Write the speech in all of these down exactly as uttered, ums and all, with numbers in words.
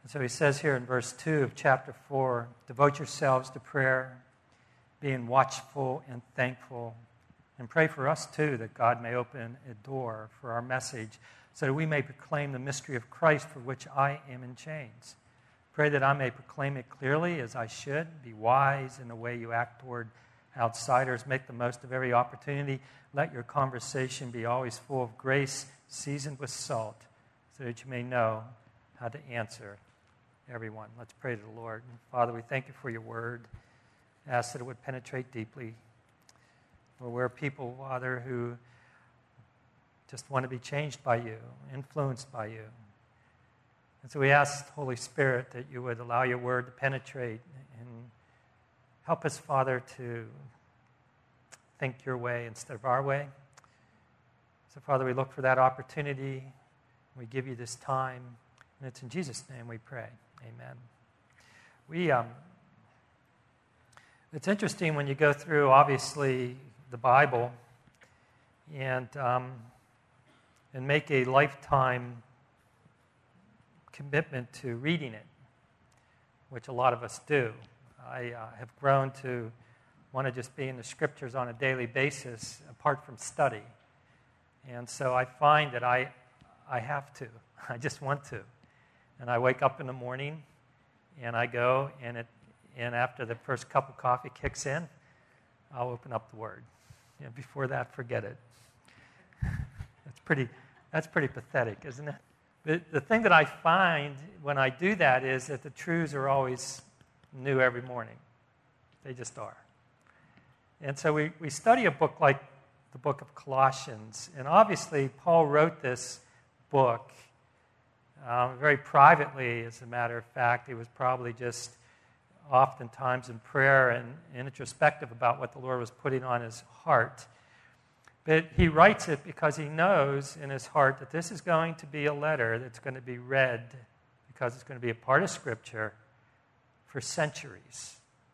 So he says here in verse two of chapter four, devote yourselves to prayer, being watchful and thankful, and pray for us too that God may open a door for our message so that we may proclaim the mystery of Christ for which I am in chains. Pray that I may proclaim it clearly as I should, be wise in the way you act toward outsiders, make the most of every opportunity. Let your conversation be always full of grace, seasoned with salt, so that you may know how to answer everyone. Let's pray to the Lord. Father, we thank you for your word. Ask that it would penetrate deeply. Lord, we're people, Father, who just want to be changed by you, influenced by you. And so we ask, Holy Spirit, that you would allow your word to penetrate and help us, Father, to think your way instead of our way. So, Father, we look for that opportunity. We give you this time. And it's in Jesus' name we pray. Amen. We, um, it's interesting when you go through, obviously, the Bible and um, and make a lifetime commitment to reading it, which a lot of us do. I uh, have grown to want to just be in the Scriptures on a daily basis, apart from study. And so I find that I I have to. I just want to. And I wake up in the morning, and I go, and it, and after the first cup of coffee kicks in, I'll open up the Word. You know, before that, forget it. That's pretty. That's pretty pathetic, isn't it? The, the thing that I find when I do that is that the truths are always new every morning. They just are. And so we, we study a book like the book of Colossians, and obviously Paul wrote this book um, very privately, as a matter of fact. He was probably just oftentimes in prayer and, and introspective about what the Lord was putting on his heart. But he writes it because he knows in his heart that this is going to be a letter that's going to be read, because it's going to be a part of Scripture for centuries.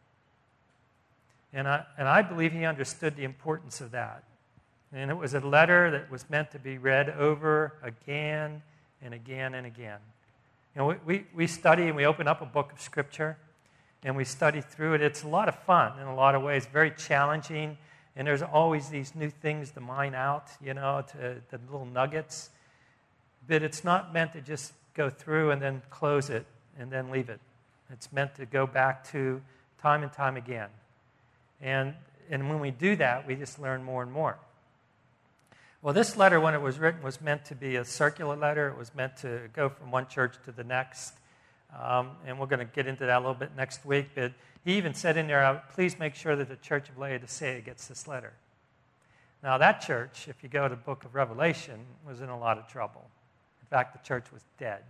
And I, and I believe he understood the importance of that. And it was a letter that was meant to be read over again and again and again. You know, we, we, we study and we open up a book of Scripture and we study through it. It's a lot of fun in a lot of ways, very challenging. And there's always these new things to mine out, you know, to the little nuggets. But it's not meant to just go through and then close it and then leave it. It's meant to go back to time and time again. And, and when we do that, we just learn more and more. Well, this letter, when it was written, was meant to be a circular letter. It was meant to go from one church to the next. Um, and we're going to get into that a little bit next week. But he even said in there, please make sure that the church of Laodicea gets this letter. Now, that church, if you go to the book of Revelation, was in a lot of trouble. In fact, the church was dead.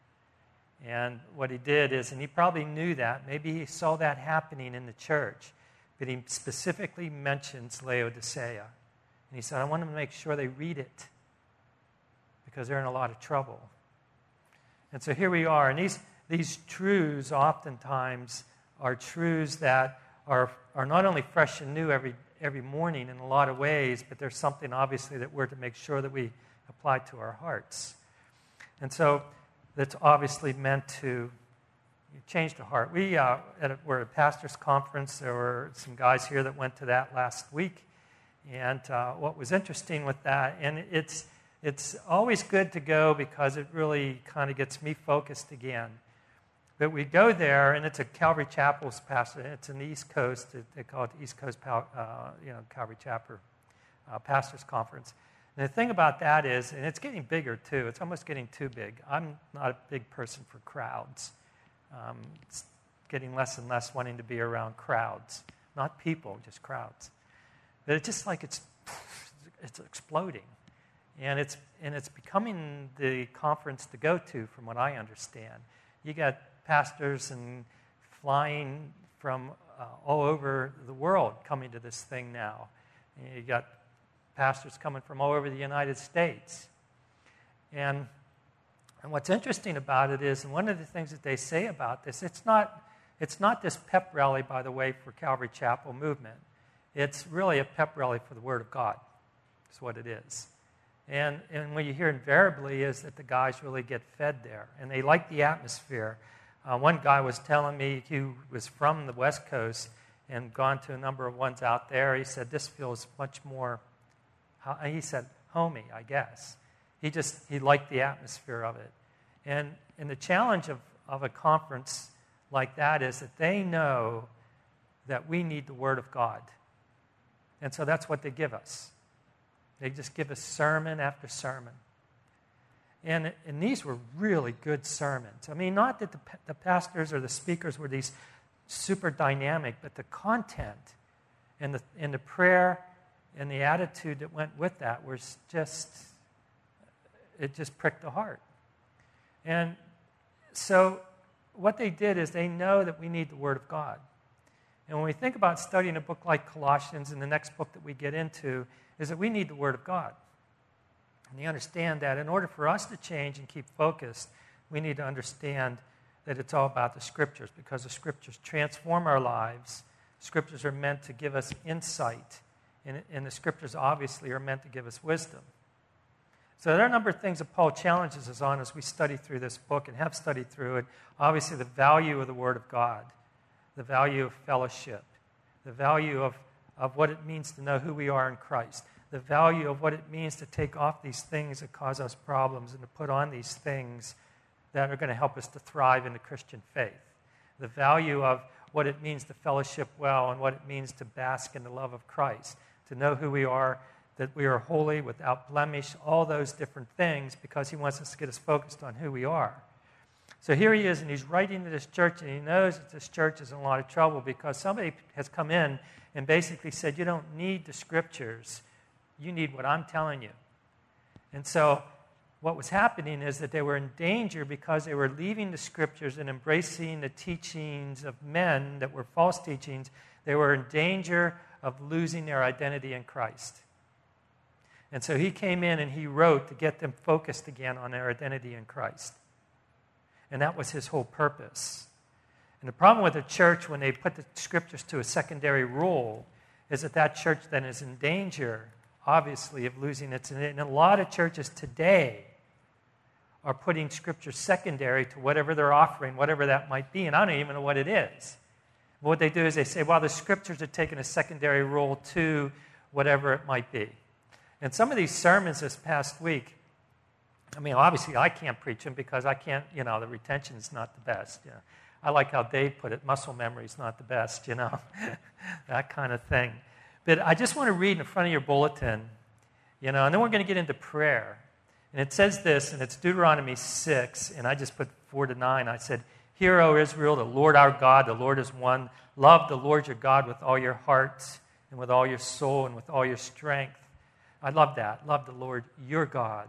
And what he did is, and he probably knew that, maybe he saw that happening in the church, but he specifically mentions Laodicea. And he said, I want them to make sure they read it, because they're in a lot of trouble. And so here we are. And these, these truths oftentimes are truths that are, are not only fresh and new every, every morning in a lot of ways, but there's something obviously that we're to make sure that we apply to our hearts. And so that's obviously meant to change the heart. We uh, at a, we're at a pastor's conference. There were some guys here that went to that last week. And uh, what was interesting with that, and it's it's always good to go because it really kind of gets me focused again. But we go there, and it's a Calvary Chapel's pastor. It's in the East Coast. They call it the East Coast, uh, you know, Calvary Chapel uh, Pastors Conference. And the thing about that is, and it's getting bigger too. It's almost getting too big. I'm not a big person for crowds. Um, it's getting less and less wanting to be around crowds, not people, just crowds. But it's just like it's it's exploding, and it's and it's becoming the conference to go to, from what I understand. You got pastors and flying from uh, all over the world coming to this thing now. And you got pastors coming from all over the United States. And, and what's interesting about it is, and one of the things that they say about this, it's not, it's not this pep rally, by the way, for Calvary Chapel movement. It's really a pep rally for the Word of God. That's what it is. And, and what you hear invariably is that the guys really get fed there, and they like the atmosphere. Uh, one guy was telling me he was from the West Coast and gone to a number of ones out there. He said, this feels much more, he said, homey, I guess. He just, he liked the atmosphere of it. And, and the challenge of, of a conference like that is that they know that we need the Word of God. And so that's what they give us. They just give us sermon after sermon. And, and these were really good sermons. I mean, not that the, the pastors or the speakers were these super dynamic, but the content and the, and the prayer and the attitude that went with that was just, it just pricked the heart. And so what they did is they know that we need the Word of God. And when we think about studying a book like Colossians, and the next book that we get into, is that we need the Word of God. And they understand that in order for us to change and keep focused, we need to understand that it's all about the Scriptures, because the Scriptures transform our lives. Scriptures are meant to give us insight, and, and the Scriptures obviously are meant to give us wisdom. So there are a number of things that Paul challenges us on as we study through this book and have studied through it. Obviously, the value of the Word of God, the value of fellowship, the value of, of what it means to know who we are in Christ, the value of what it means to take off these things that cause us problems and to put on these things that are going to help us to thrive in the Christian faith, the value of what it means to fellowship well and what it means to bask in the love of Christ, to know who we are, that we are holy, without blemish, all those different things, because he wants us to get us focused on who we are. So here he is, and he's writing to this church, and he knows that this church is in a lot of trouble because somebody has come in and basically said, you don't need the Scriptures, you need what I'm telling you. And so what was happening is that they were in danger because they were leaving the Scriptures and embracing the teachings of men that were false teachings. They were in danger of losing their identity in Christ. And so he came in and he wrote to get them focused again on their identity in Christ. And that was his whole purpose. And the problem with the church when they put the Scriptures to a secondary role is that that church then is in danger, obviously, of losing its identity. And a lot of churches today are putting Scripture secondary to whatever they're offering, whatever that might be. And I don't even know what it is. But what they do is they say, well, the Scriptures are taking a secondary role to whatever it might be. And some of these sermons this past week, I mean, obviously I can't preach them because I can't, you know, the retention is not the best. You know. I like how Dave put it, muscle memory is not the best, you know, that kind of thing. But I just want to read in front of your bulletin, you know, and then we're going to get into prayer. And it says this, and it's Deuteronomy six, and I just put four to nine. I said, hear, O Israel, the Lord our God, the Lord is one. Love the Lord your God with all your heart and with all your soul and with all your strength. I love that. Love the Lord your God.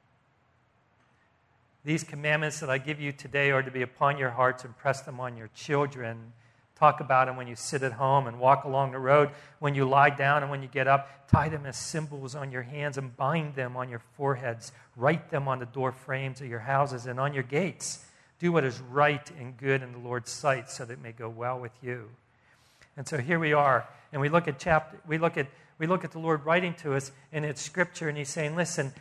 These commandments that I give you today are to be upon your hearts, and press them on your children. Talk about them when you sit at home and walk along the road, when you lie down and when you get up. Tie them as symbols on your hands and bind them on your foreheads. Write them on the door frames of your houses and on your gates. Do what is right and good in the Lord's sight, so that it may go well with you. And so here we are, and we look at chapter. We look at we look at the Lord writing to us, and it's Scripture, and He's saying, "Listen,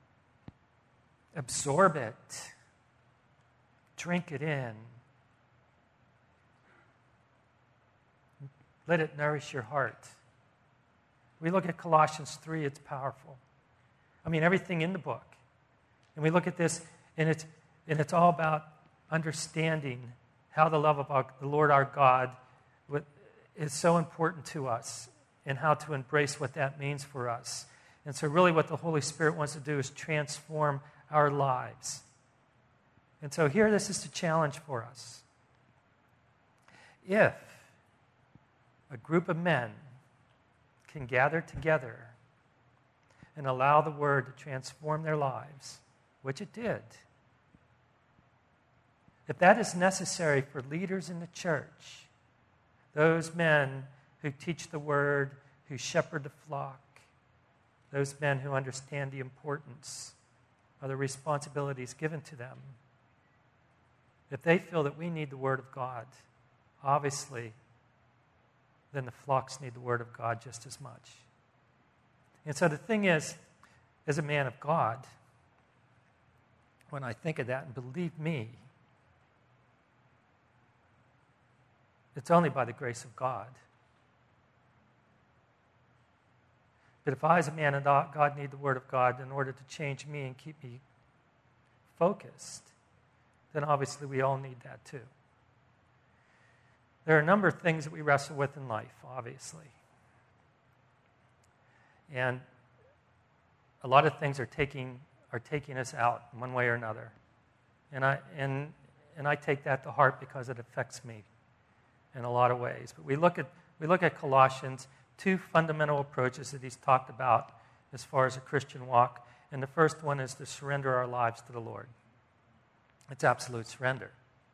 absorb it, drink it in, let it nourish your heart." We look at Colossians three; it's powerful. I mean, everything in the book, and we look at this, and it's and it's all about understanding how the love of our, the Lord our God is so important to us, and how to embrace what that means for us. And so really what the Holy Spirit wants to do is transform our lives. And so here, this is the challenge for us. If a group of men can gather together and allow the Word to transform their lives, which it did, if that is necessary for leaders in the church, those men who teach the Word, who shepherd the flock, those men who understand the importance of the responsibilities given to them, if they feel that we need the Word of God, obviously, then the flocks need the Word of God just as much. And so the thing is, as a man of God, when I think of that, and believe me, it's only by the grace of God. But if I, as a man of God, need the Word of God in order to change me and keep me focused, then obviously we all need that too. There are a number of things that we wrestle with in life, obviously. And a lot of things are taking are taking us out in one way or another. And I and and I take that to heart because it affects me in a lot of ways. But we look at we look at Colossians, two fundamental approaches that he's talked about as far as a Christian walk. And the first one is to surrender our lives to the Lord. It's absolute surrender.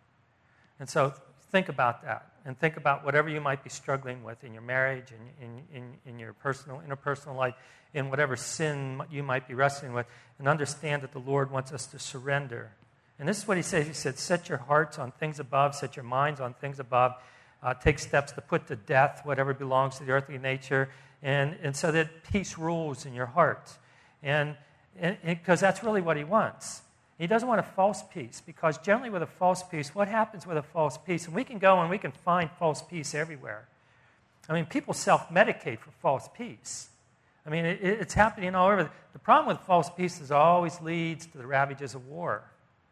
And so think about that. And think about whatever you might be struggling with in your marriage, in, in, in, in your personal, interpersonal life, in whatever sin you might be wrestling with, and understand that the Lord wants us to surrender. And this is what he says. He said, set your hearts on things above, set your minds on things above, uh, take steps to put to death whatever belongs to the earthly nature, and, and so that peace rules in your heart. And because that's really what he wants. He doesn't want a false peace, because generally with a false peace, what happens with a false peace? And we can go and we can find false peace everywhere. I mean, people self-medicate for false peace. I mean, it, it's happening all over. The problem with false peace is it always leads to the ravages of war.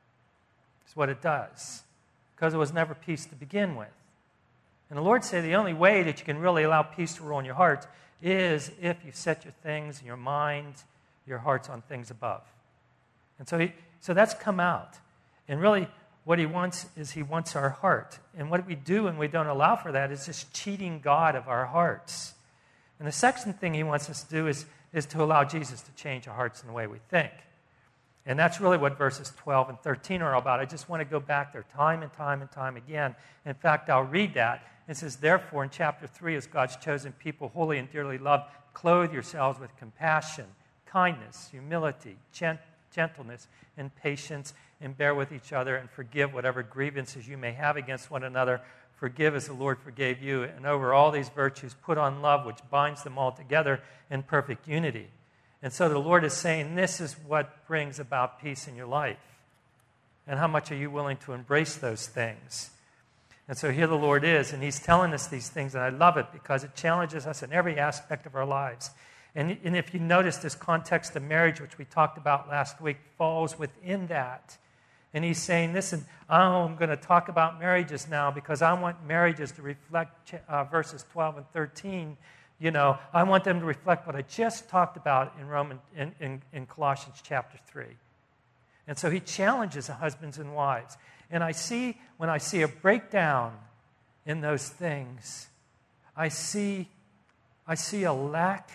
It's what it does, because it was never peace to begin with. And the Lord said the only way that you can really allow peace to rule in your heart is if you set your things, your mind, your hearts on things above. And so he... So that's come out. And really, what he wants is he wants our heart. And what we do when we don't allow for that is just cheating God of our hearts. And the second thing he wants us to do is, is to allow Jesus to change our hearts in the way we think. And that's really what verses twelve and thirteen are all about. I just want to go back there time and time and time again. In fact, I'll read that. It says, therefore, in chapter three, as God's chosen people, holy and dearly loved, clothe yourselves with compassion, kindness, humility, gentleness, gentleness and patience, and bear with each other, and forgive whatever grievances you may have against one another. Forgive as the Lord forgave you. And over all these virtues, put on love, which binds them all together in perfect unity. And so the Lord is saying, this is what brings about peace in your life. And how much are you willing to embrace those things? And so here the Lord is, and he's telling us these things, and I love it because it challenges us in every aspect of our lives. And, and if you notice, this context of marriage, which we talked about last week, falls within that. And he's saying, listen, I'm going to talk about marriages now because I want marriages to reflect uh, verses twelve and thirteen. You know, I want them to reflect what I just talked about in Roman, in, in, in Colossians chapter three. And so he challenges the husbands and wives. And I see, when I see a breakdown in those things, I see, I see a lack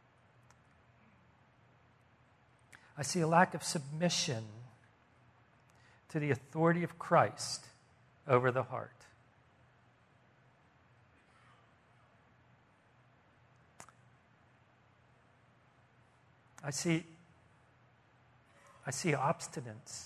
I see a lack of submission to the authority of Christ over the heart. I see, I see obstinance.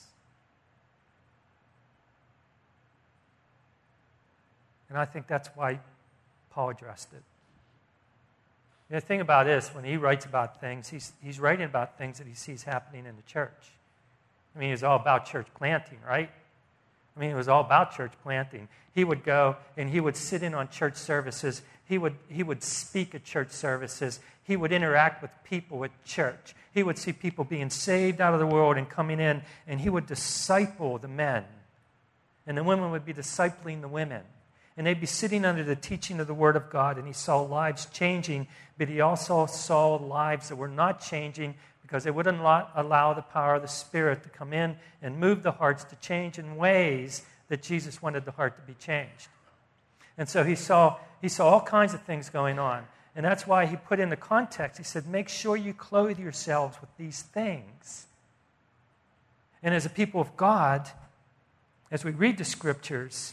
And I think that's why Paul addressed it. The thing about this, when he writes about things, he's, he's writing about things that he sees happening in the church. I mean, it was all about church planting, right? I mean, it was all about church planting. He would go and he would sit in on church services. He would, he would speak at church services. He would interact with people at church. He would see people being saved out of the world and coming in, and he would disciple the men. And the women would be discipling the women. And they'd be sitting under the teaching of the Word of God, and he saw lives changing, but he also saw lives that were not changing because they wouldn't allow the power of the Spirit to come in and move the hearts to change in ways that Jesus wanted the heart to be changed. And so he saw, he saw all kinds of things going on. And that's why he put in the context, he said, make sure you clothe yourselves with these things. And as a people of God, as we read the Scriptures,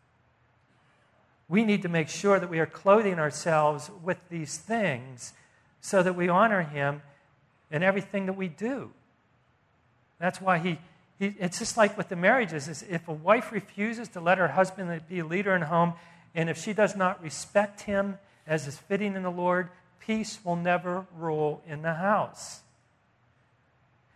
we need to make sure that we are clothing ourselves with these things so that we honor him in everything that we do. That's why he, he it's just like with the marriages. Is if a wife refuses to let her husband be a leader in the home, and if she does not respect him as is fitting in the Lord, peace will never rule in the house.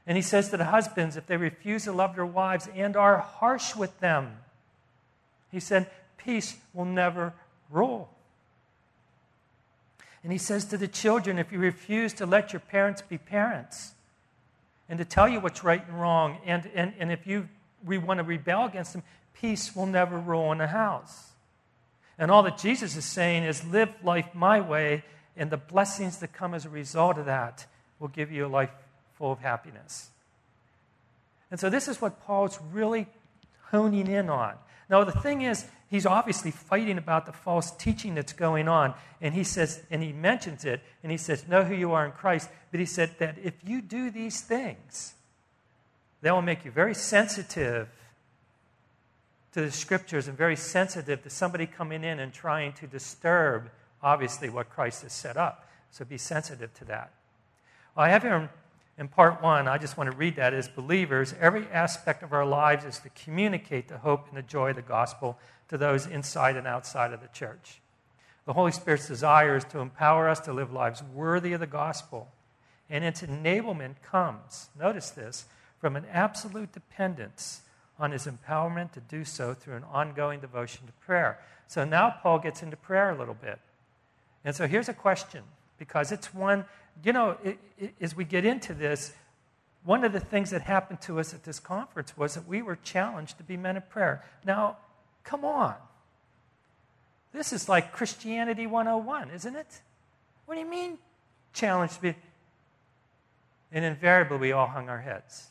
And he says to the husbands, if they refuse to love their wives and are harsh with them, he said, peace will never rule. And he says to the children, if you refuse to let your parents be parents and to tell you what's right and wrong, and, and, and if you we want to rebel against them, peace will never rule in the house. And all that Jesus is saying is live life my way, and the blessings that come as a result of that will give you a life full of happiness. And so this is what Paul's really honing in on. Now, the thing is, he's obviously fighting about the false teaching that's going on. And he says, and he mentions it, and he says, know who you are in Christ. But he said that if you do these things, that will make you very sensitive to the Scriptures and very sensitive to somebody coming in and trying to disturb, obviously, what Christ has set up. So be sensitive to that. Well, I have here in part one, I just want to read that. As believers, every aspect of our lives is to communicate the hope and the joy of the gospel to those inside and outside of the church. The Holy Spirit's desire is to empower us to live lives worthy of the gospel. And its enablement comes, notice this, from an absolute dependence on his empowerment to do so through an ongoing devotion to prayer. So now Paul gets into prayer a little bit. And so here's a question, because it's one, you know, it, it, as we get into this, one of the things that happened to us at this conference was that we were challenged to be men of prayer. Now, come on. This is like Christianity one oh one, isn't it? What do you mean, challenged to be? And invariably, we all hung our heads.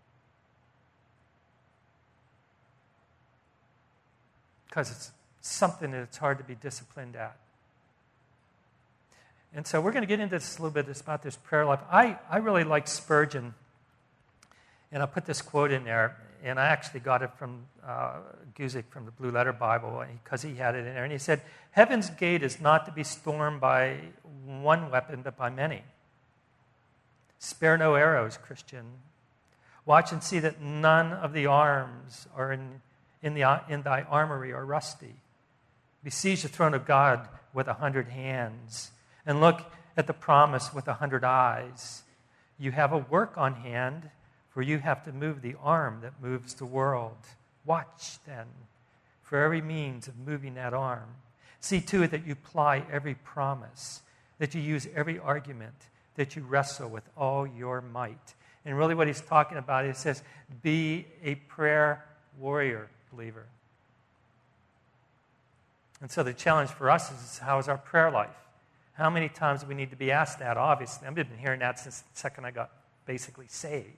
Because it's something that it's hard to be disciplined at. And so we're going to get into this a little bit, this, about this prayer life. I, I really like Spurgeon, and I'll put this quote in there, and I actually got it from uh, Guzik from the Blue Letter Bible, because he had it in there. And he said, heaven's gate is not to be stormed by one weapon, but by many. Spare no arrows, Christian. Watch and see that none of the arms are in In, the, in thy armory are rusty. Besiege the throne of God with a hundred hands, and look at the promise with a hundred eyes. You have a work on hand, for you have to move the arm that moves the world. Watch, then, for every means of moving that arm. See to it that you ply every promise, that you use every argument, that you wrestle with all your might. And really what he's talking about, he says, be a prayer warrior, believer. And so the challenge for us is, how is our prayer life? How many times do we need to be asked that? Obviously, I've been hearing that since the second I got basically saved.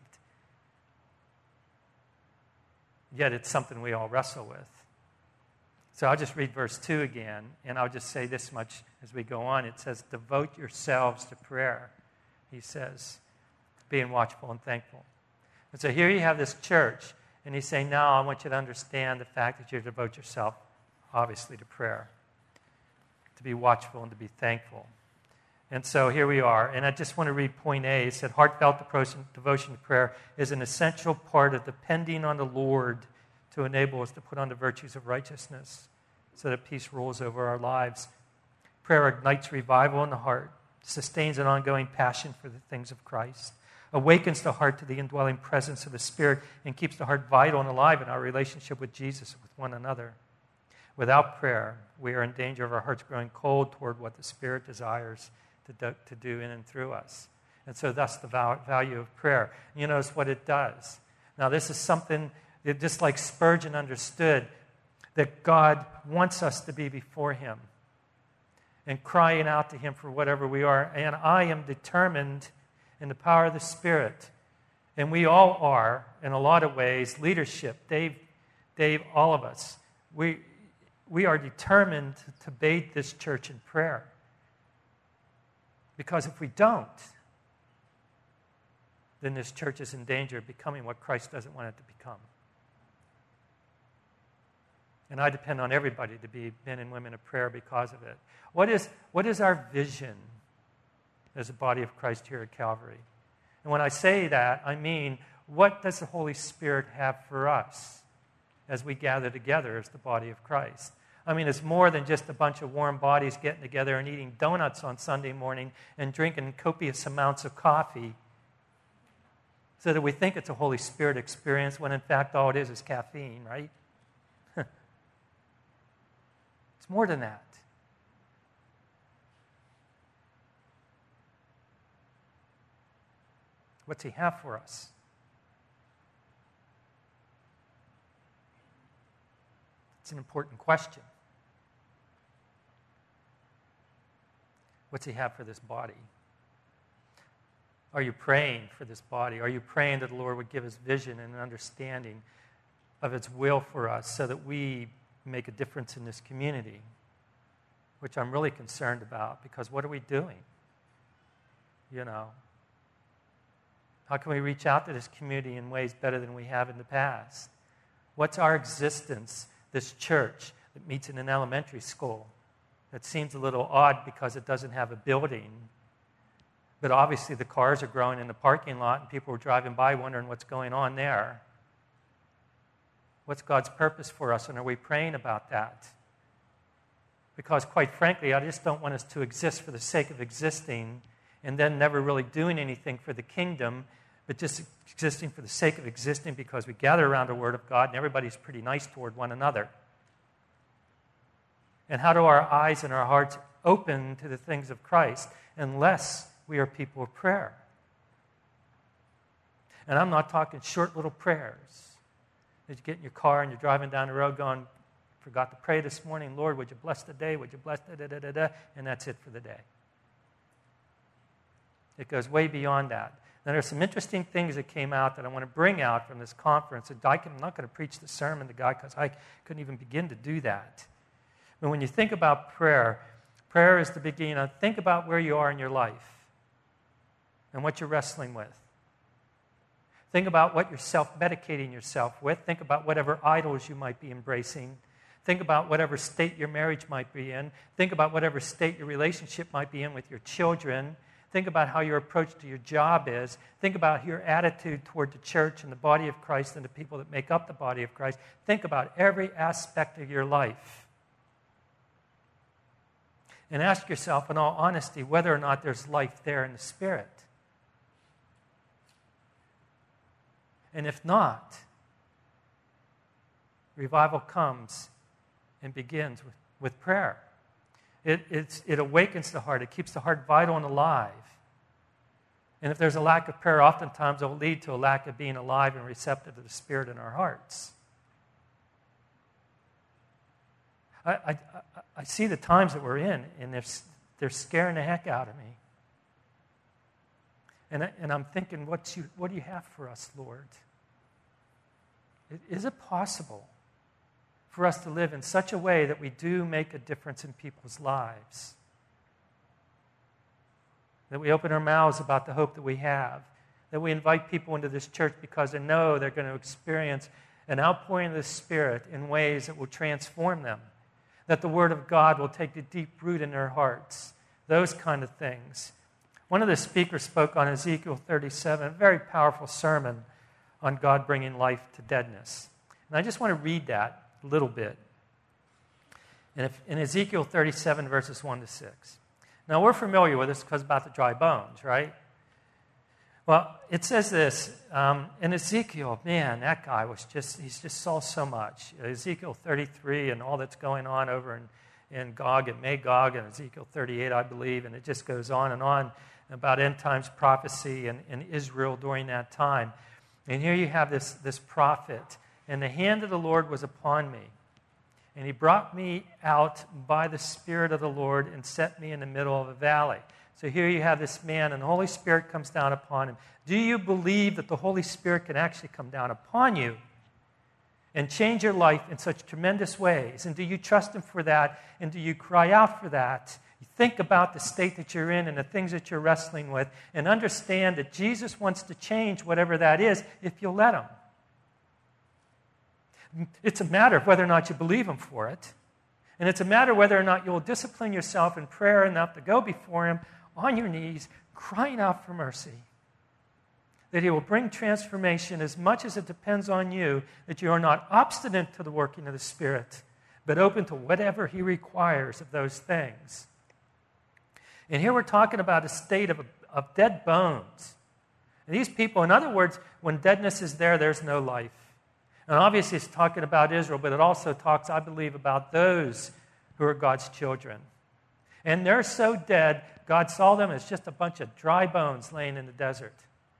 Yet it's something we all wrestle with. So I'll just read verse two again, and I'll just say this much as we go on. It says, devote yourselves to prayer, he says, being watchful and thankful. And so here you have this church, and he's saying, now I want you to understand the fact that you devote yourself, obviously, to prayer, to be watchful and to be thankful. And so here we are. And I just want to read point A. It said, heartfelt devotion to prayer is an essential part of depending on the Lord to enable us to put on the virtues of righteousness so that peace rules over our lives. Prayer ignites revival in the heart, sustains an ongoing passion for the things of Christ, awakens the heart to the indwelling presence of the Spirit, and keeps the heart vital and alive in our relationship with Jesus and with one another. Without prayer, we are in danger of our hearts growing cold toward what the Spirit desires to do, to do in and through us. And so that's the value of prayer. You notice what it does. Now, this is something that, just like Spurgeon understood, that God wants us to be before Him and crying out to Him for whatever we are. And I am determined in the power of the Spirit, and we all are, in a lot of ways, leadership, Dave, Dave, all of us, we, we are determined to bathe this church in prayer. Because if we don't, then this church is in danger of becoming what Christ doesn't want it to become. And I depend on everybody to be men and women of prayer because of it. What is, what is our vision as a body of Christ here at Calvary? And when I say that, I mean, what does the Holy Spirit have for us as we gather together as the body of Christ? I mean, it's more than just a bunch of warm bodies getting together and eating donuts on Sunday morning and drinking copious amounts of coffee so that we think it's a Holy Spirit experience when in fact all it is is caffeine, right? It's more than that. What's he have for us? It's an important question. What's he have for this body? Are you praying for this body? Are you praying that the Lord would give us vision and an understanding of its will for us so that we make a difference in this community? Which I'm really concerned about, because what are we doing? You know, how can we reach out to this community in ways better than we have in the past? What's our existence, this church that meets in an elementary school? That seems a little odd because it doesn't have a building. But obviously the cars are growing in the parking lot and people are driving by wondering what's going on there. What's God's purpose for us, and are we praying about that? Because quite frankly, I just don't want us to exist for the sake of existing and then never really doing anything for the kingdom, but just existing for the sake of existing because we gather around the Word of God and everybody's pretty nice toward one another. And how do our eyes and our hearts open to the things of Christ unless we are people of prayer? And I'm not talking short little prayers that you get in your car and you're driving down the road going, forgot to pray this morning, Lord, would you bless the day, would you bless da da da da da, and that's it for the day. It goes way beyond that. Now, there's some interesting things that came out that I want to bring out from this conference. And I'm not going to preach the sermon to God because I couldn't even begin to do that. But when you think about prayer, prayer is the beginning. Think about where you are in your life and what you're wrestling with. Think about what you're self-medicating yourself with. Think about whatever idols you might be embracing. Think about whatever state your marriage might be in. Think about whatever state your relationship might be in with your children. Think about how your approach to your job is. Think about your attitude toward the church and the body of Christ and the people that make up the body of Christ. Think about every aspect of your life. And ask yourself, in all honesty, whether or not there's life there in the Spirit. And if not, revival comes and begins with, with prayer. It, it's, it awakens the heart. It keeps the heart vital and alive. And if there's a lack of prayer, oftentimes it will lead to a lack of being alive and receptive to the Spirit in our hearts. I, I, I see the times that we're in, and they're, they're scaring the heck out of me. And, I, and I'm thinking, what's you, what do you have for us, Lord? Is it possible for us to live in such a way that we do make a difference in people's lives? That we open our mouths about the hope that we have. That we invite people into this church because they know they're going to experience an outpouring of the Spirit in ways that will transform them. That the Word of God will take a deep root in their hearts. Those kind of things. One of the speakers spoke on Ezekiel thirty-seven, a very powerful sermon on God bringing life to deadness. And I just want to read that a little bit. And if, in Ezekiel thirty-seven, verses one to six. Now, we're familiar with this because about the dry bones, right? Well, it says this, um, in Ezekiel, man, that guy was just, he's just saw so much. Ezekiel thirty-three and all that's going on over in, in Gog and Magog, and Ezekiel thirty-eight, I believe, and it just goes on and on about end times prophecy in, in Israel during that time. And here you have this, this prophet, and the hand of the Lord was upon me. And he brought me out by the Spirit of the Lord and set me in the middle of a valley. So here you have this man, and the Holy Spirit comes down upon him. Do you believe that the Holy Spirit can actually come down upon you and change your life in such tremendous ways? And do you trust Him for that? And do you cry out for that? You think about the state that you're in and the things that you're wrestling with, and understand that Jesus wants to change whatever that is if you'll let Him. It's a matter of whether or not you believe Him for it. And it's a matter of whether or not you'll discipline yourself in prayer enough to go before Him on your knees, crying out for mercy. That He will bring transformation as much as it depends on you, that you are not obstinate to the working of the Spirit, but open to whatever He requires of those things. And here we're talking about a state of, of dead bones. And these people, in other words, when deadness is there, there's no life. And obviously it's talking about Israel, but it also talks, I believe, about those who are God's children. And they're so dead, God saw them as just a bunch of dry bones laying in the desert.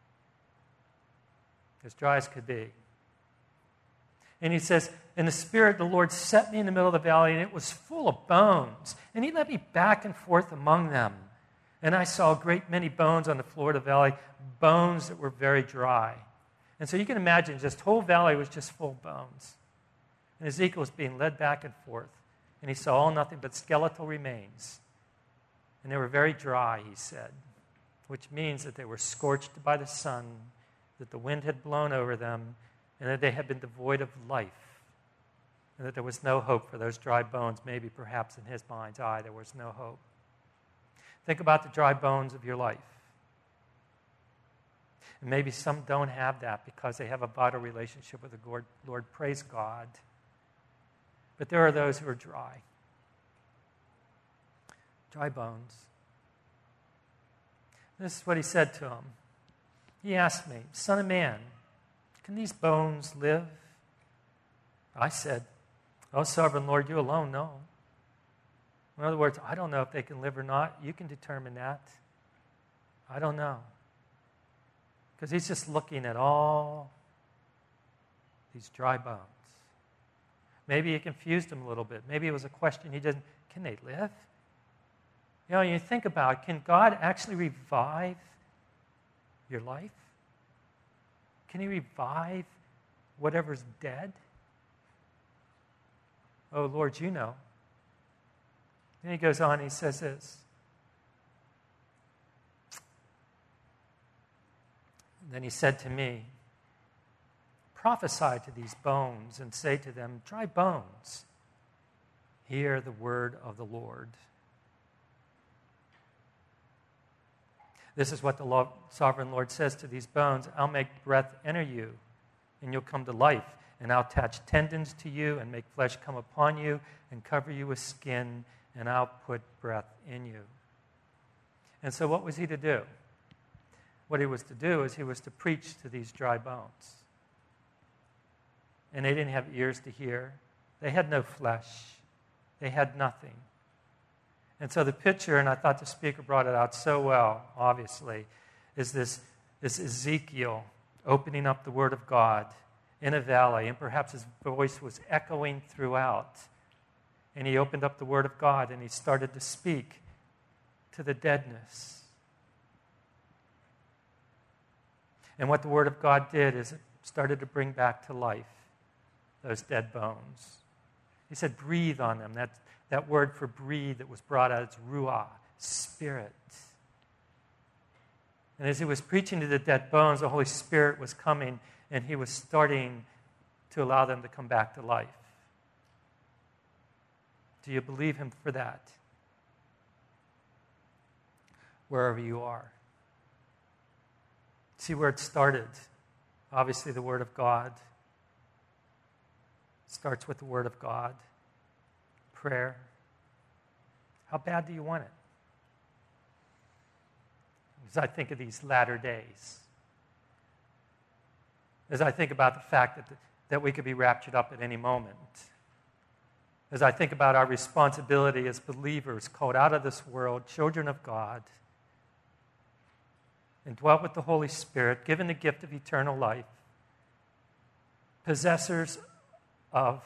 As dry as could be. And he says, in the Spirit, the Lord set me in the middle of the valley, and it was full of bones. And he led me back and forth among them. And I saw a great many bones on the floor of the valley, bones that were very dry. And so you can imagine, this whole valley was just full of bones. And Ezekiel was being led back and forth. And he saw all nothing but skeletal remains. And they were very dry, he said, which means that they were scorched by the sun, that the wind had blown over them, and that they had been devoid of life, and that there was no hope for those dry bones. Maybe perhaps in his mind's eye there was no hope. Think about the dry bones of your life. And maybe some don't have that because they have a vital relationship with the Lord. Lord, praise God. But there are those who are dry. Dry bones. This is what he said to him. He asked me, Son of man, can these bones live? I said, Oh, sovereign Lord, you alone know. In other words, I don't know if they can live or not. You can determine that. I don't know. Because he's just looking at all these dry bones. Maybe it confused him a little bit. Maybe it was a question he didn't, can they live? You know, you think about it, can God actually revive your life? Can he revive whatever's dead? Oh, Lord, you know. Then he goes on, he says this. Then he said to me, prophesy to these bones and say to them, dry bones, hear the word of the Lord. This is what the Lord, sovereign Lord says to these bones. I'll make breath enter you, and you'll come to life. And I'll attach tendons to you and make flesh come upon you and cover you with skin, and I'll put breath in you. And so what was he to do? What he was to do is he was to preach to these dry bones. And they didn't have ears to hear. They had no flesh. They had nothing. And so the picture, and I thought the speaker brought it out so well, obviously, is this, this Ezekiel opening up the Word of God in a valley, and perhaps his voice was echoing throughout. And he opened up the Word of God, and he started to speak to the deadness. And what the Word of God did is it started to bring back to life those dead bones. He said, breathe on them. That, that word for breathe that was brought out, it's ruah, spirit. And as he was preaching to the dead bones, the Holy Spirit was coming, and he was starting to allow them to come back to life. Do you believe him for that? Wherever you are. See where it started. Obviously, the Word of God. It starts with the Word of God. Prayer. How bad do you want it? As I think of these latter days, as I think about the fact that, the, that we could be raptured up at any moment, as I think about our responsibility as believers called out of this world, children of God, and dwelt with the Holy Spirit, given the gift of eternal life, possessors of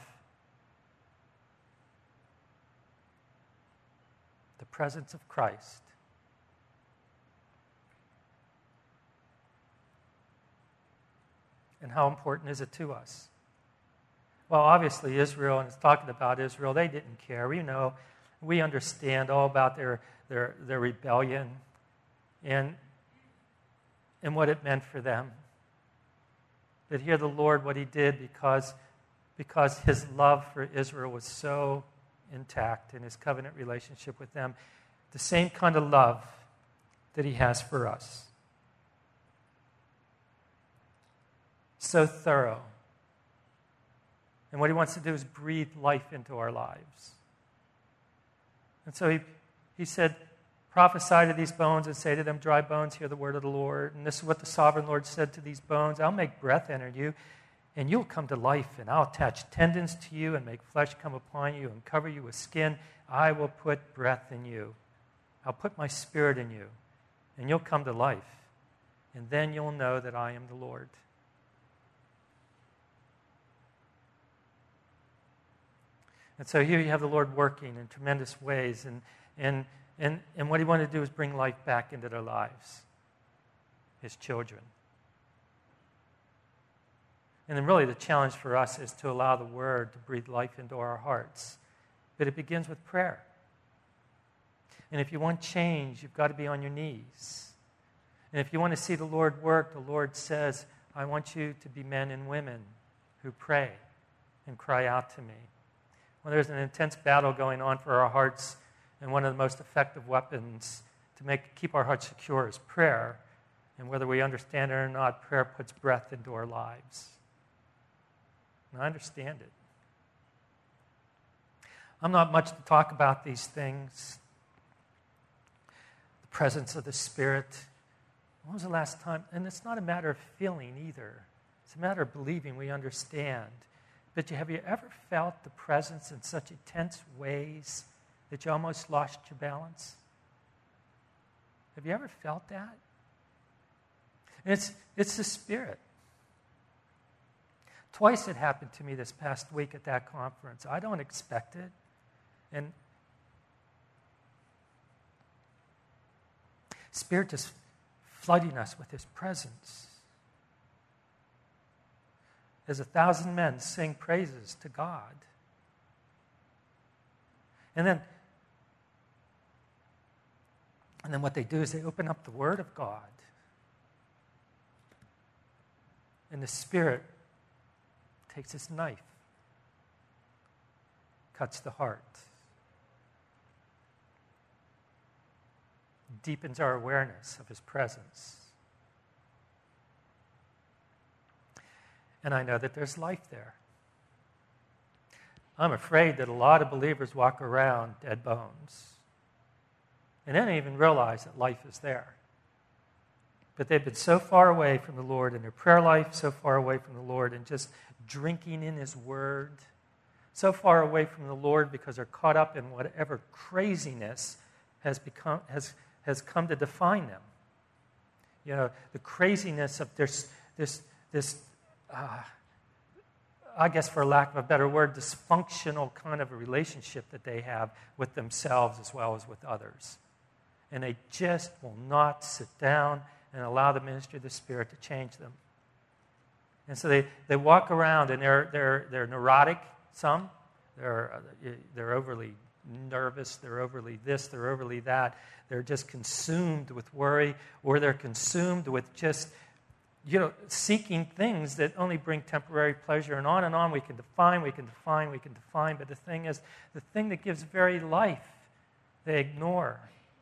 the presence of Christ. And how important is it to us? Well, obviously Israel, and it's talking about Israel, they didn't care. We know, we understand all about their, their, their rebellion and, and what it meant for them. But hear the Lord, what he did, because, because his love for Israel was so intact in his covenant relationship with them. The same kind of love that he has for us. So thorough. And what he wants to do is breathe life into our lives. And so he, he said, prophesy to these bones and say to them, dry bones, hear the word of the Lord. And this is what the sovereign Lord said to these bones. I'll make breath enter you, and you'll come to life, and I'll attach tendons to you and make flesh come upon you and cover you with skin. I will put breath in you. I'll put my spirit in you, and you'll come to life. And then you'll know that I am the Lord. And so here you have the Lord working in tremendous ways. And, and, and, and what he wanted to do is bring life back into their lives, his children. And then really the challenge for us is to allow the Word to breathe life into our hearts. But it begins with prayer. And if you want change, you've got to be on your knees. And if you want to see the Lord work, the Lord says, I want you to be men and women who pray and cry out to me. When there's an intense battle going on for our hearts, and one of the most effective weapons to make keep our hearts secure is prayer. And whether we understand it or not, prayer puts breath into our lives. And I understand it. I'm not much to talk about these things. The presence of the Spirit. When was the last time? And it's not a matter of feeling either. It's a matter of believing we understand. But have you ever felt the presence in such intense ways that you almost lost your balance? Have you ever felt that? And it's, it's the Spirit. Twice it happened to me this past week at that conference. I don't expect it. And Spirit is flooding us with his presence. As a thousand men sing praises to God. And then, and then what they do is they open up the Word of God. And the Spirit takes his knife, cuts the heart, deepens our awareness of his presence. And I know that there's life there. I'm afraid that a lot of believers walk around dead bones and don't even realize that life is there. But they've been so far away from the Lord in their prayer life, so far away from the Lord in just drinking in his word, so far away from the Lord because they're caught up in whatever craziness has become has has come to define them. You know, the craziness of this this this uh, I guess for lack of a better word, dysfunctional kind of a relationship that they have with themselves as well as with others. And they just will not sit down and allow the ministry of the Spirit to change them. And so they, they walk around and they're, they're, they're neurotic, some. They're, they're overly nervous, they're overly this, they're overly that. They're just consumed with worry, or they're consumed with just, you know, seeking things that only bring temporary pleasure. And on and on we can define, we can define, we can define. But the thing is, the thing that gives very life, they ignore.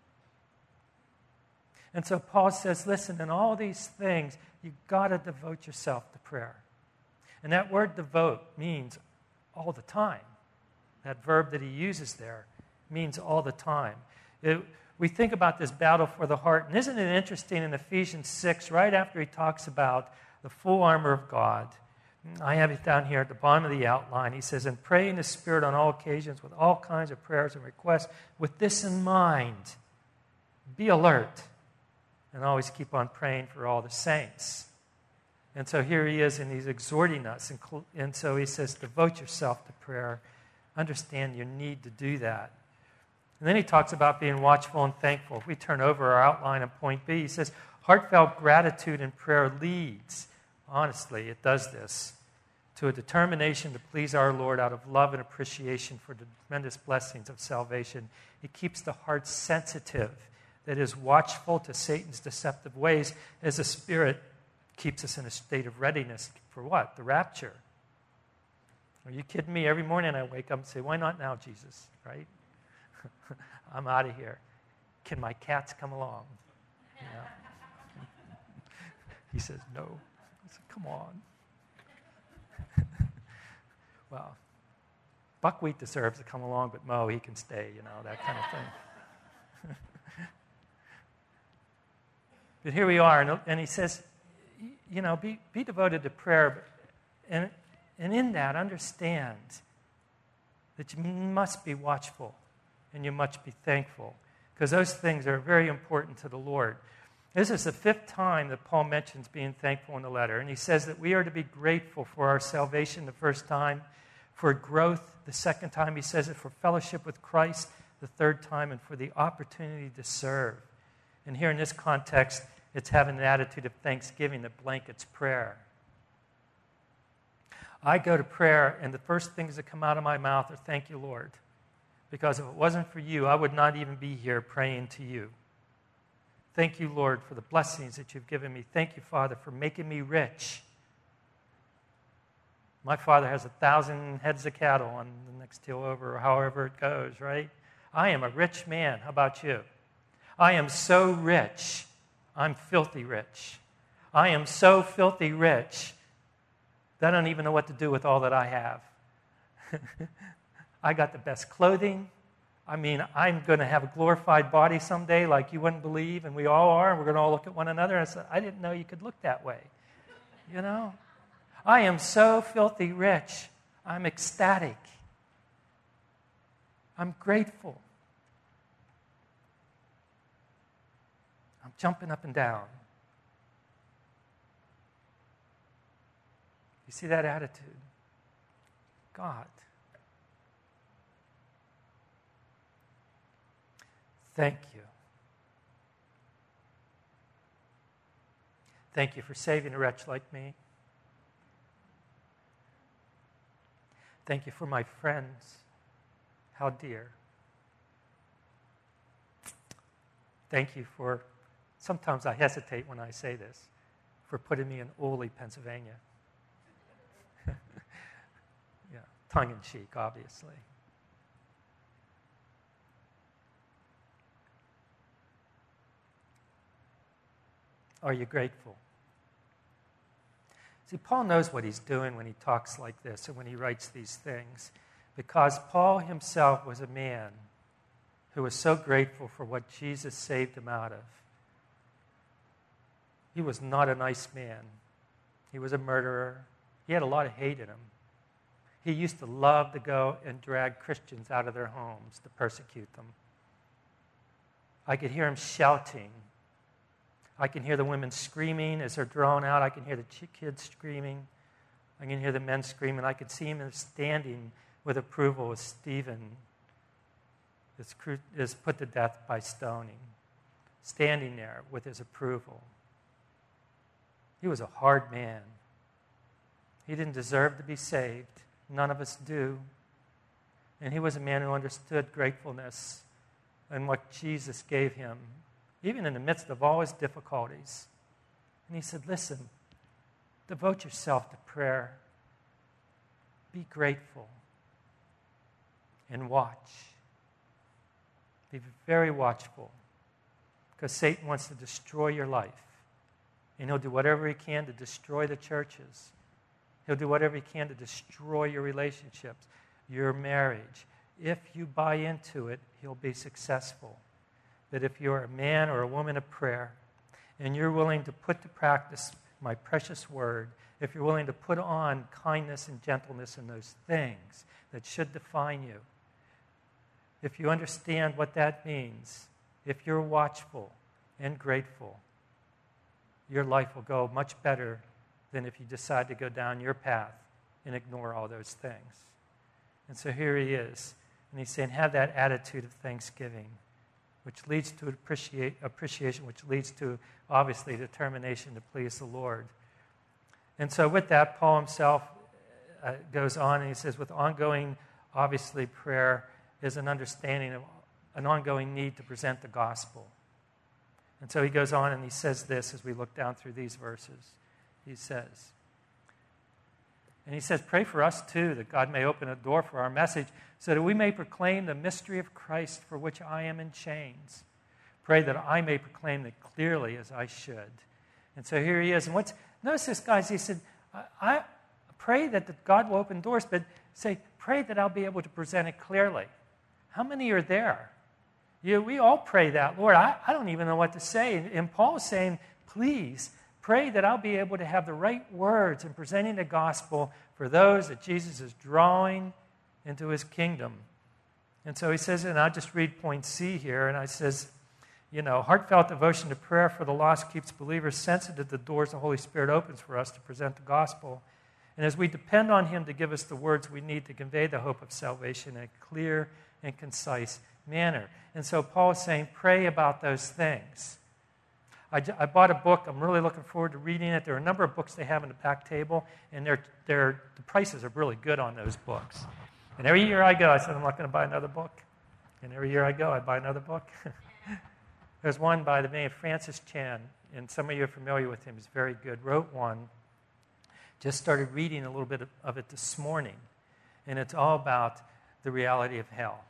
And so Paul says, listen, in all these things, you've got to devote yourself to prayer. And that word devote means all the time. That verb that he uses there means all the time. It, we think about this battle for the heart. And isn't it interesting in Ephesians six, right after he talks about the full armor of God, I have it down here at the bottom of the outline. He says, and pray in the Spirit on all occasions with all kinds of prayers and requests. With this in mind, be alert and always keep on praying for all the saints. And so here he is, and he's exhorting us. And, and so he says, devote yourself to prayer. Understand your need to do that. And then he talks about being watchful and thankful. If we turn over our outline on point B, he says, heartfelt gratitude in prayer leads, honestly, it does this, to a determination to please our Lord out of love and appreciation for the tremendous blessings of salvation. It keeps the heart sensitive, that is watchful to Satan's deceptive ways, as the Spirit keeps us in a state of readiness for what? The rapture. Are you kidding me? Every morning I wake up and say, why not now, Jesus, right? I'm out of here. Can my cats come along? You know? He says, no. I said, come on. Well, Buckwheat deserves to come along, but Mo, he can stay, you know, that kind of thing. But here we are, and, and he says, you know, be, be devoted to prayer, and, and in that, understand that you must be watchful and you must be thankful, because those things are very important to the Lord. This is the fifth time that Paul mentions being thankful in the letter, and he says that we are to be grateful for our salvation the first time, for growth the second time. He says it for fellowship with Christ the third time, and for the opportunity to serve. And here in this context, it's having an attitude of thanksgiving that blankets prayer. I go to prayer, and the first things that come out of my mouth are, thank you, Lord. Because if it wasn't for you, I would not even be here praying to you. Thank you, Lord, for the blessings that you've given me. Thank you, Father, for making me rich. My father has a thousand heads of cattle on the next hill over, or however it goes, right? I am a rich man. How about you? I am so rich, I'm filthy rich. I am so filthy rich that I don't even know what to do with all that I have. I got the best clothing. I mean, I'm going to have a glorified body someday like you wouldn't believe, and we all are, and we're going to all look at one another. And I said, I didn't know you could look that way. You know? I am so filthy rich. I'm ecstatic. I'm grateful. I'm jumping up and down. You see that attitude? God, thank you. Thank you for saving a wretch like me. Thank you for my friends. How dear. Thank you for, sometimes I hesitate when I say this, for putting me in Oley, Pennsylvania. Yeah, tongue in cheek, obviously. Are you grateful? See, Paul knows what he's doing when he talks like this and when he writes these things, because Paul himself was a man who was so grateful for what Jesus saved him out of. He was not a nice man. He was a murderer. He had a lot of hate in him. He used to love to go and drag Christians out of their homes to persecute them. I could hear him shouting. I can hear the women screaming as they're drawn out. I can hear the kids screaming. I can hear the men screaming. I could see him standing with approval as Stephen is, cru- is put to death by stoning, standing there with his approval. He was a hard man. He didn't deserve to be saved. None of us do. And he was a man who understood gratefulness and what Jesus gave him, even in the midst of all his difficulties. And he said, listen, devote yourself to prayer. Be grateful. And watch. Be very watchful. Because Satan wants to destroy your life. And he'll do whatever he can to destroy the churches. He'll do whatever he can to destroy your relationships, your marriage. If you buy into it, he'll be successful. That if you're a man or a woman of prayer, and you're willing to put to practice my precious word, if you're willing to put on kindness and gentleness and those things that should define you, if you understand what that means, if you're watchful and grateful, your life will go much better than if you decide to go down your path and ignore all those things. And so here he is, and he's saying, have that attitude of thanksgiving, which leads to appreciate, appreciation, which leads to, obviously, determination to please the Lord. And so with that, Paul himself uh, goes on, and he says, with ongoing, obviously, prayer is an understanding of an ongoing need to present the gospel. And so he goes on and he says this as we look down through these verses. He says, and he says, pray for us too, that God may open a door for our message, so that we may proclaim the mystery of Christ, for which I am in chains. Pray that I may proclaim it clearly as I should. And so here he is. And what's notice this, guys. He said, I, I pray that the God will open doors, but say, pray that I'll be able to present it clearly. How many are there? You, we all pray that. Lord, I, I don't even know what to say. And, and Paul is saying, please pray that I'll be able to have the right words in presenting the gospel for those that Jesus is drawing into his kingdom. And so he says, and I'll just read point C here, and I says, you know, heartfelt devotion to prayer for the lost keeps believers sensitive to the doors the Holy Spirit opens for us to present the gospel. And as we depend on him to give us the words we need to convey the hope of salvation in a clear and concise manner. And so Paul is saying, pray about those things. I, I bought a book. I'm really looking forward to reading it. There are a number of books they have in the back table, and they're, they're, the prices are really good on those books. And every year I go, I said, I'm not going to buy another book. And every year I go, I buy another book. There's one by the name of Francis Chan, and some of you are familiar with him. He's very good. Wrote one. Just started reading a little bit of it this morning. And it's all about the reality of hell.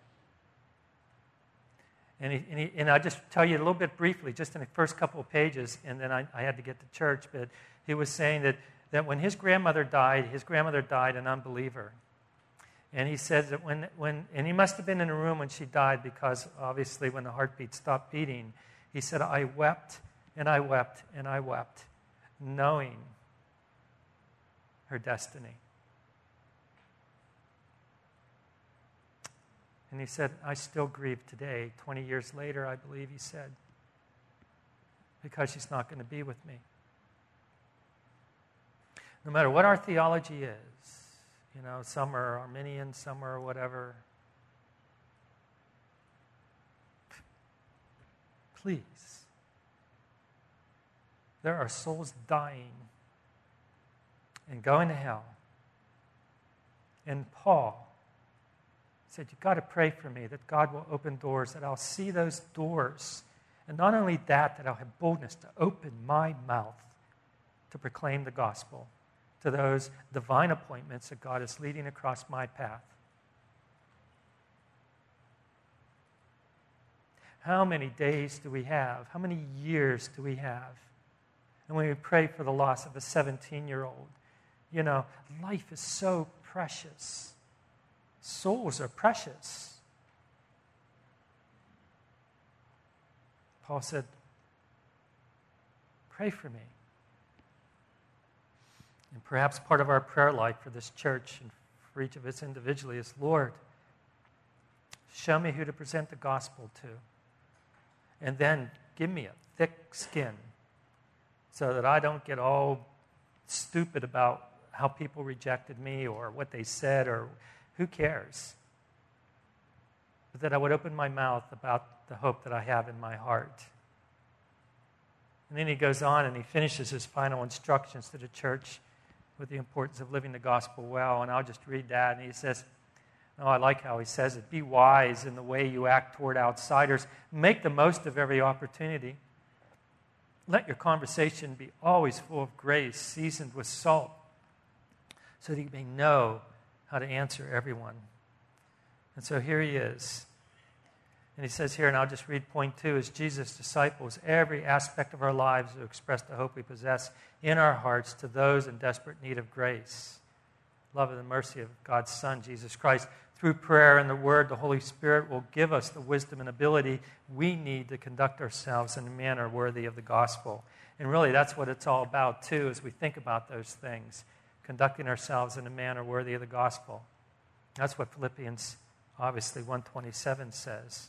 And, he, and, he, and I'll just tell you a little bit briefly, just in the first couple of pages, and then I, I had to get to church, but he was saying that, that when his grandmother died, his grandmother died an unbeliever. And he says that when, when, and he must have been in a room when she died because obviously when the heartbeat stopped beating, he said, I wept and I wept and I wept, knowing her destiny. And he said, I still grieve today, twenty years later, I believe he said, because she's not going to be with me. No matter what our theology is, you know, some are Arminian, some are whatever. Please. There are souls dying and going to hell. And Paul said, you've got to pray for me that God will open doors, that I'll see those doors. And not only that, that I'll have boldness to open my mouth to proclaim the gospel to those divine appointments that God is leading across my path. How many days do we have? How many years do we have? And when we pray for the loss of a seventeen-year-old, you know, life is so precious. Souls are precious. Paul said, pray for me. And perhaps part of our prayer life for this church and for each of us individually is, Lord, show me who to present the gospel to. And then give me a thick skin so that I don't get all stupid about how people rejected me or what they said or who cares. But that I would open my mouth about the hope that I have in my heart. And then he goes on and he finishes his final instructions to the church with the importance of living the gospel well. And I'll just read that. And he says, oh, I like how he says it. Be wise in the way you act toward outsiders. Make the most of every opportunity. Let your conversation be always full of grace, seasoned with salt, so that you may know how to answer everyone. And so here he is. And he says here, and I'll just read point two, as Jesus' disciples, every aspect of our lives to express the hope we possess in our hearts to those in desperate need of grace. Love and the mercy of God's Son, Jesus Christ. Through prayer and the Word, the Holy Spirit will give us the wisdom and ability we need to conduct ourselves in a manner worthy of the gospel. And really, that's what it's all about, too, as we think about those things, conducting ourselves in a manner worthy of the gospel. That's what Philippians, obviously, one twenty-seven says.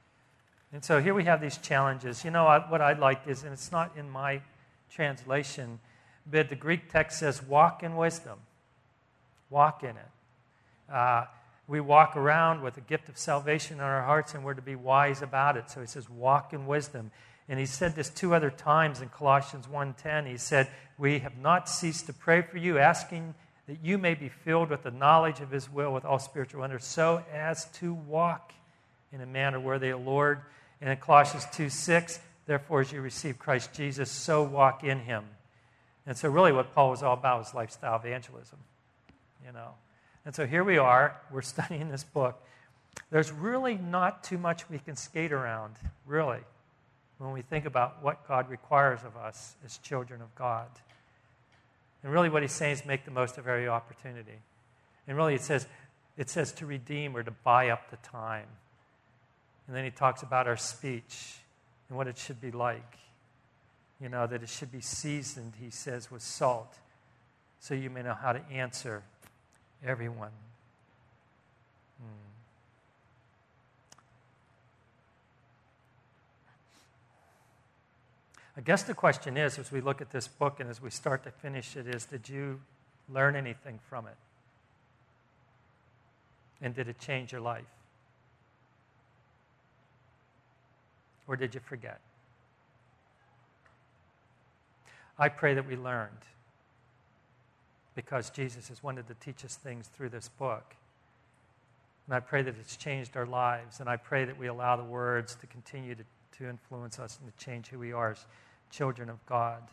And so here we have these challenges. You know, what I like is, and it's not in my translation, but the Greek text says, walk in wisdom. Walk in it. Uh, we walk around with the gift of salvation in our hearts, and we're to be wise about it. So he says, walk in wisdom. And he said this two other times in Colossians one ten. He said, we have not ceased to pray for you, asking that you may be filled with the knowledge of his will with all spiritual wonder, so as to walk in a manner worthy of the Lord. And in Colossians two six, therefore, as you receive Christ Jesus, so walk in him. And so really what Paul was all about was lifestyle evangelism, you know. And so here we are, we're studying this book. There's really not too much we can skate around, really, when we think about what God requires of us as children of God. And really what he's saying is make the most of every opportunity. And really it says, it says to redeem or to buy up the time. And then he talks about our speech and what it should be like. You know, that it should be seasoned, he says, with salt, so you may know how to answer everyone. Hmm. I guess the question is, as we look at this book and as we start to finish it, is did you learn anything from it? And did it change your life? Or did you forget? I pray that we learned, because Jesus has wanted to teach us things through this book. And I pray that it's changed our lives, and I pray that we allow the words to continue to, to influence us and to change who we are as children of God.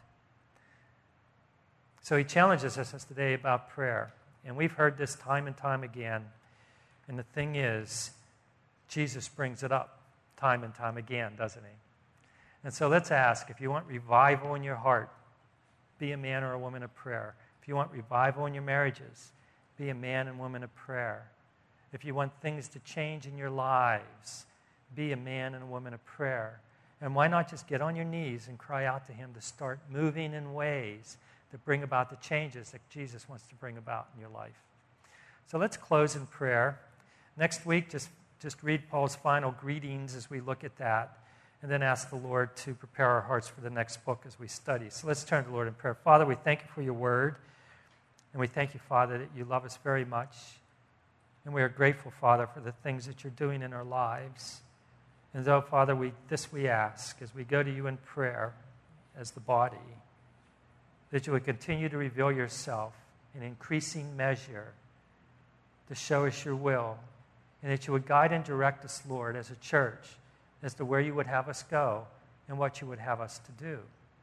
So he challenges us today about prayer, and we've heard this time and time again, and the thing is, Jesus brings it up time and time again, doesn't he? And so let's ask, if you want revival in your heart, be a man or a woman of prayer. If you want revival in your marriages, be a man and woman of prayer. If you want things to change in your lives, be a man and a woman of prayer. And why not just get on your knees and cry out to him to start moving in ways that bring about the changes that Jesus wants to bring about in your life. So let's close in prayer. Next week, just, just read Paul's final greetings as we look at that, and then ask the Lord to prepare our hearts for the next book as we study. So let's turn to the Lord in prayer. Father, we thank you for your word, and we thank you, Father, that you love us very much. And we are grateful, Father, for the things that you're doing in our lives. And so, Father, we, this we ask as we go to you in prayer as the body, that you would continue to reveal yourself in increasing measure to show us your will, and that you would guide and direct us, Lord, as a church, as to where you would have us go and what you would have us to do.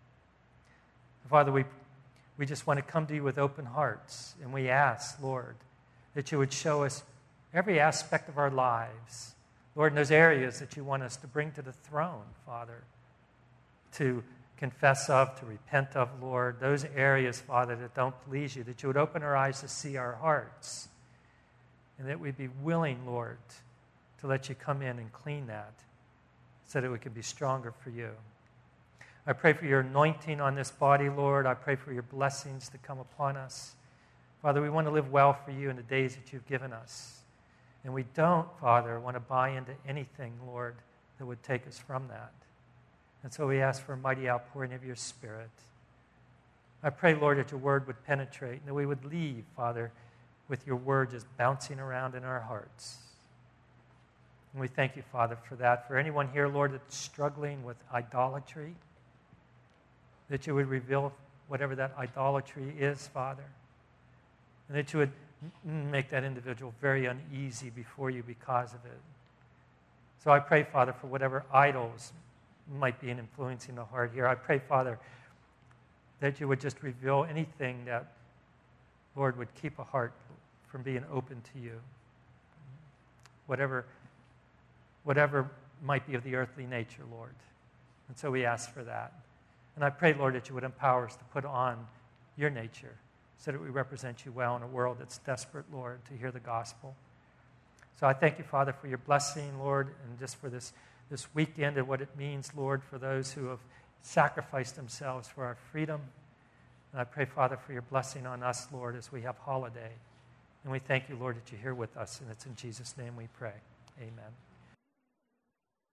Father, we, we just want to come to you with open hearts, and we ask, Lord, that you would show us every aspect of our lives, Lord, in those areas that you want us to bring to the throne, Father, to confess of, to repent of, Lord, those areas, Father, that don't please you, that you would open our eyes to see our hearts, and that we'd be willing, Lord, to let you come in and clean that, so that we could be stronger for you. I pray for your anointing on this body, Lord. I pray for your blessings to come upon us. Father, we want to live well for you in the days that you've given us. And we don't, Father, want to buy into anything, Lord, that would take us from that. And so we ask for a mighty outpouring of your Spirit. I pray, Lord, that your word would penetrate, and that we would leave, Father, with your word just bouncing around in our hearts. And we thank you, Father, for that. For anyone here, Lord, that's struggling with idolatry, that you would reveal whatever that idolatry is, Father, and that you would make that individual very uneasy before you because of it. So I pray, Father, for whatever idols might be influencing the heart here. I pray, Father, that you would just reveal anything that, Lord, would keep a heart from being open to you. Whatever whatever might be of the earthly nature, Lord. And so we ask for that. And I pray, Lord, that you would empower us to put on your nature so that we represent you well in a world that's desperate, Lord, to hear the gospel. So I thank you, Father, for your blessing, Lord, and just for this, this weekend and what it means, Lord, for those who have sacrificed themselves for our freedom. And I pray, Father, for your blessing on us, Lord, as we have holiday. And we thank you, Lord, that you're here with us, and it's in Jesus' name we pray. Amen.